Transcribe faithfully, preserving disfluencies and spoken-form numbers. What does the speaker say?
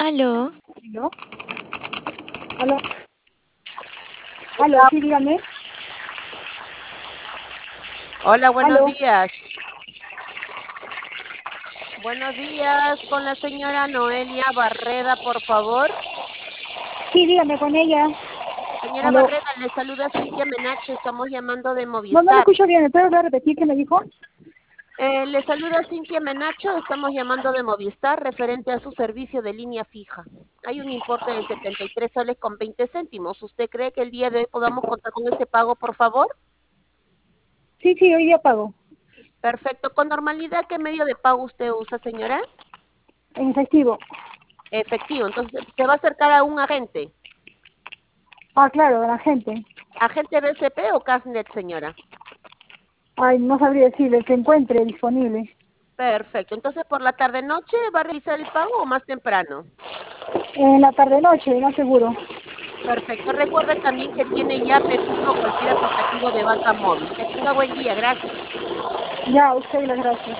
Aló. ¿Aló? ¿Aló? ¿Aló? Sí, dígame. Hola, buenos ¿Aló? días. Buenos días con la señora Noelia Barreda, por favor. Sí, dígame con ella. Señora ¿Aló? Barreda, le saluda Cintia Menacho, estamos llamando de No, no lo Movistar. escucho bien. ¿Me puede volver a repetir qué me dijo? Eh, le saluda Cintia Menacho, estamos llamando de Movistar referente a su servicio de línea fija. Hay un importe de setenta y tres soles con veinte céntimos. ¿Usted cree que el día de hoy podamos contar con ese pago, por favor? Sí, sí, hoy día pago. Perfecto. Con normalidad, ¿qué medio de pago usted usa, señora? En efectivo. Efectivo. Entonces, se va a acercar a un agente. Ah, claro, de la gente. ¿Agente B C P o Casnet, señora? Ay, no sabría decirle, que encuentre disponible. Perfecto. Entonces, por la tarde-noche va a realizar el pago o más temprano. En la tarde-noche, no seguro. Perfecto. Recuerde también que tiene Yape, Cupo, cualquier aplicativo de banca móvil. Que tenga buen día. Gracias. Ya, usted las gracias.